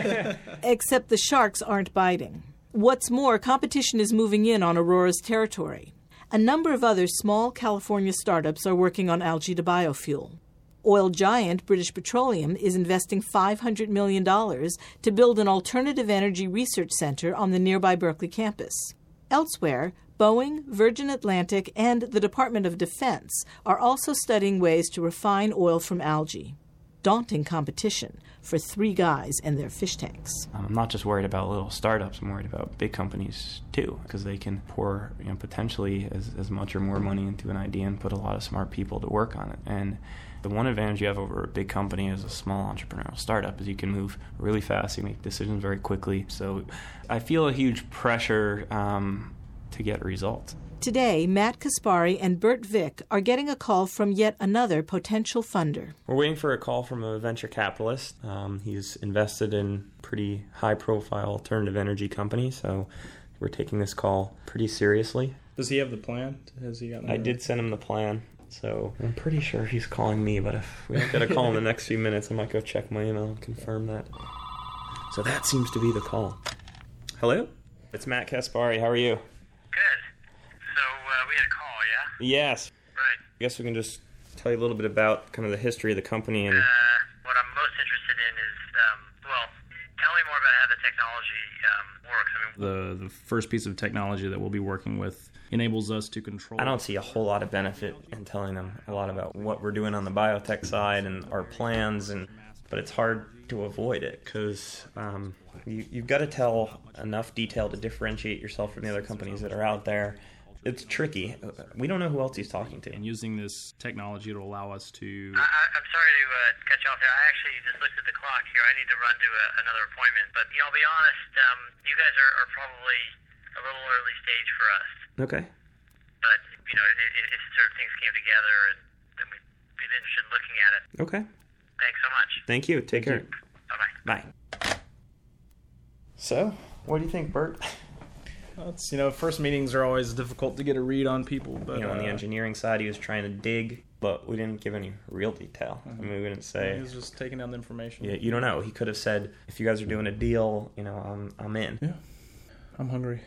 Except the sharks aren't biting. What's more, competition is moving in on Aurora's territory. A number of other small California startups are working on algae to biofuel. Oil giant British Petroleum is investing five hundred million dollars to build an alternative energy research center on the nearby Berkeley campus. Elsewhere, Boeing, Virgin Atlantic, and the Department of Defense are also studying ways to refine oil from algae. Daunting competition for three guys and their fish tanks. I'm not just worried about little startups, I'm worried about big companies too, because they can pour, you know, potentially as, as much or more money into an idea and put a lot of smart people to work on it. And the one advantage you have over a big company as a small entrepreneurial startup is you can move really fast, you make decisions very quickly. So I feel a huge pressure um, to get results. Today, Matt Kaspari and Bert Vick are getting a call from yet another potential funder. We're waiting for a call from a venture capitalist. Um, he's invested in pretty high-profile alternative energy company, so we're taking this call pretty seriously. Does he have the plan? Has he gotten I did send him the plan, so I'm pretty sure he's calling me, but if we don't get a call in the next few minutes, I might go check my email and confirm that. So that seems to be the call. Hello? It's Matt Kaspari. How are you? We had a call, yeah? Yes. Right. I guess we can just tell you a little bit about kind of the history of the company. And Uh, what I'm most interested in is, um, well, tell me more about how the technology um, works. I mean, The, the first piece of technology that we'll be working with enables us to control... I don't see a whole lot of benefit in telling them a lot about what we're doing on the biotech side and our plans, and but it's hard to avoid it because um, you, you've got to tell enough detail to differentiate yourself from the other companies that are out there. It's tricky. We don't know who else he's talking to. And using this technology to allow us to... I, I'm sorry to uh, cut you off there. I actually just looked at the clock here. I need to run to a, another appointment. But, you know, I'll be honest, um, you guys are, are probably a little early stage for us. Okay. But, you know, if, if certain things came together, and then we'd be interested in looking at it. Okay. Thanks so much. Thank you. Take Thank care. Bye-bye. Bye. So, what do you think, Bert? It's, you know, first meetings are always difficult to get a read on people, but you know, on the uh, engineering side, he was trying to dig, but we didn't give any real detail. I mean, we didn't say. he was just taking down the information. Yeah, you don't know. He could have said, "If you guys are doing a deal, you know, I'm I'm in." Yeah, I'm hungry.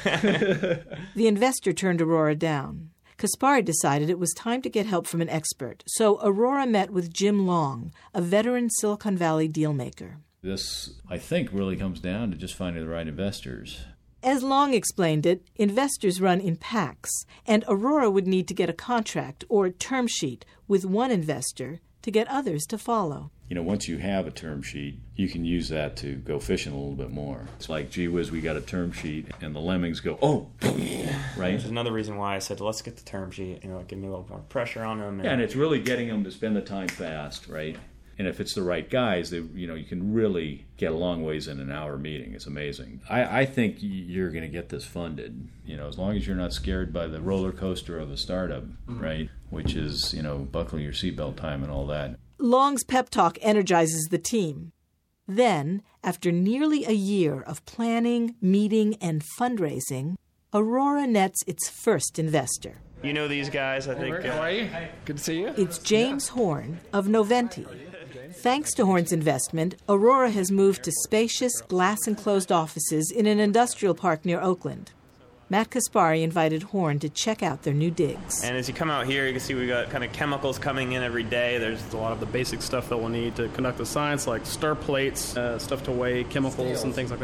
The investor turned Aurora down. Kaspari decided it was time to get help from an expert, so Aurora met with Jim Long, a veteran Silicon Valley dealmaker. This, I think, really comes down to just finding the right investors. As Long explained it, investors run in packs, and Aurora would need to get a contract or term sheet with one investor to get others to follow. You know, once you have a term sheet, you can use that to go fishing a little bit more. It's like, gee whiz, we got a term sheet, and the lemmings go, oh, right? There's another reason why I said, let's get the term sheet, you know, give me a little more pressure on them. And, Yeah, and it's really getting them to spend the time fast, right? And if it's the right guys, they, you know, you can really get a long ways in an hour meeting. It's amazing. I, I think you're going to get this funded, you know, as long as you're not scared by the roller coaster of a startup, mm-hmm. right? Which is, you know, buckle your seatbelt time and all that. Long's pep talk energizes the team. Then, after nearly a year of planning, meeting, and fundraising, Aurora nets its first investor. You know these guys, I think. Hey, how are you? Good to see you. It's James Horn of Noventi. Thanks to Horn's investment, Aurora has moved to spacious, glass-enclosed offices in an industrial park near Oakland. Matt Kaspari invited Horn to check out their new digs. And as you come out here, you can see we got kind of chemicals coming in every day. There's a lot of the basic stuff that we'll need to conduct the science, like stir plates, uh, stuff to weigh chemicals Scales. and things like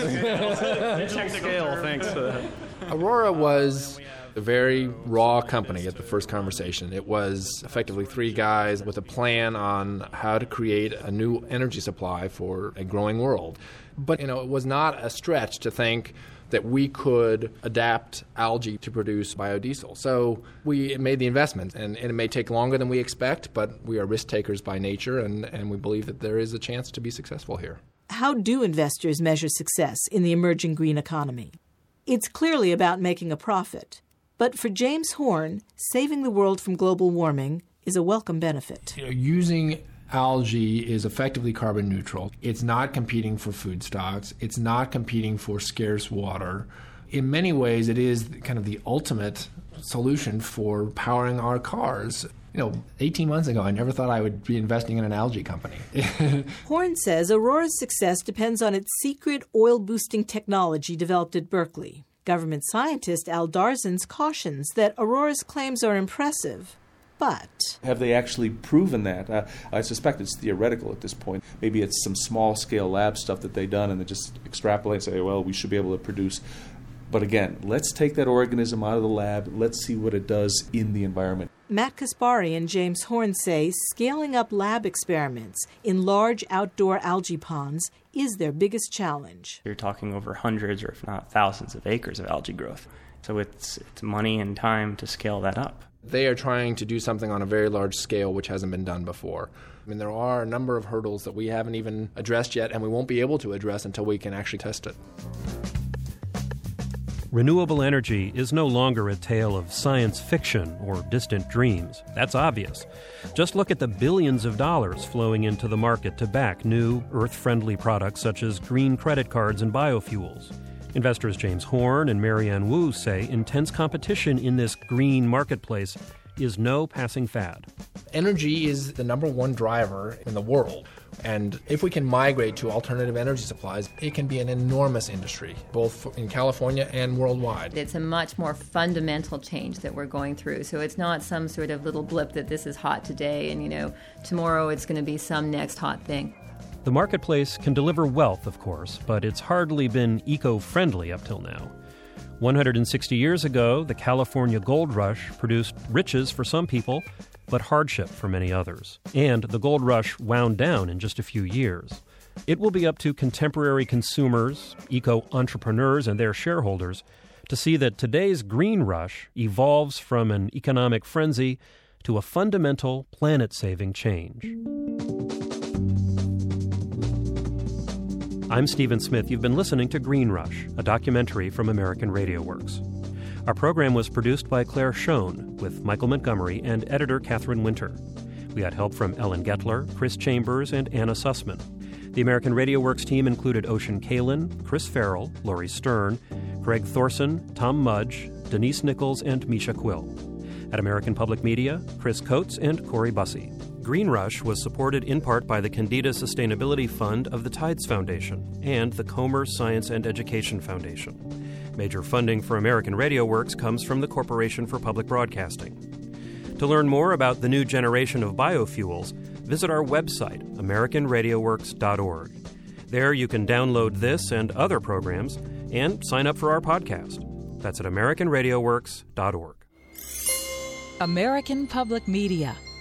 that. Scale, thanks. Aurora was a very raw company at the first conversation. It was effectively three guys with a plan on how to create a new energy supply for a growing world. But, you know, it was not a stretch to think that we could adapt algae to produce biodiesel. So we made the investment, and, and it may take longer than we expect, but we are risk takers by nature, and, and we believe that there is a chance to be successful here. How do investors measure success in the emerging green economy? It's clearly about making a profit. But for James Horn, saving the world from global warming is a welcome benefit. You know, using algae is effectively carbon neutral. It's not competing for food stocks. It's not competing for scarce water. In many ways, it is kind of the ultimate solution for powering our cars. You know, eighteen months ago, I never thought I would be investing in an algae company. Horn says Aurora's success depends on its secret oil-boosting technology developed at Berkeley. Government scientist Al Darzens cautions that Aurora's claims are impressive, but have they actually proven that? Uh, I suspect it's theoretical at this point. Maybe it's some small-scale lab stuff that they've done and they just extrapolate and say, well, we should be able to produce. But again, let's take that organism out of the lab. Let's see what it does in the environment. Matt Kaspari and James Horn say scaling up lab experiments in large outdoor algae ponds is their biggest challenge. You're talking over hundreds or if not thousands of acres of algae growth. So it's, it's money and time to scale that up. They are trying to do something on a very large scale which hasn't been done before. I mean, there are a number of hurdles that we haven't even addressed yet, and we won't be able to address until we can actually test it. Renewable energy is no longer a tale of science fiction or distant dreams. That's obvious. Just look at the billions of dollars flowing into the market to back new, earth-friendly products such as green credit cards and biofuels. Investors James Horn and Marianne Wu say intense competition in this green marketplace is no passing fad. Energy is the number one driver in the world. And if we can migrate to alternative energy supplies, it can be an enormous industry, both in California and worldwide. It's a much more fundamental change that we're going through. So it's not some sort of little blip that this is hot today and, you know, tomorrow it's going to be some next hot thing. The marketplace can deliver wealth, of course, but it's hardly been eco-friendly up till now. one hundred sixty years ago, the California gold rush produced riches for some people, but hardship for many others. And the gold rush wound down in just a few years. It will be up to contemporary consumers, eco-entrepreneurs, and their shareholders to see that today's green rush evolves from an economic frenzy to a fundamental planet-saving change. I'm Stephen Smith. You've been listening to Green Rush, a documentary from American Radio Works. Our program was produced by Claire Schoen with Michael Montgomery and editor Catherine Winter. We had help from Ellen Gettler, Chris Chambers, and Anna Sussman. The American Radio Works team included Ocean Kalin, Chris Farrell, Laurie Stern, Greg Thorson, Tom Mudge, Denise Nichols, and Misha Quill. At American Public Media, Chris Coates and Corey Bussey. Green Rush was supported in part by the Candida Sustainability Fund of the Tides Foundation and the Comer Science and Education Foundation. Major funding for American Radio Works comes from the Corporation for Public Broadcasting. To learn more about the new generation of biofuels, visit our website, american radio works dot org. There you can download this and other programs and sign up for our podcast. That's at american radio works dot org. American Public Media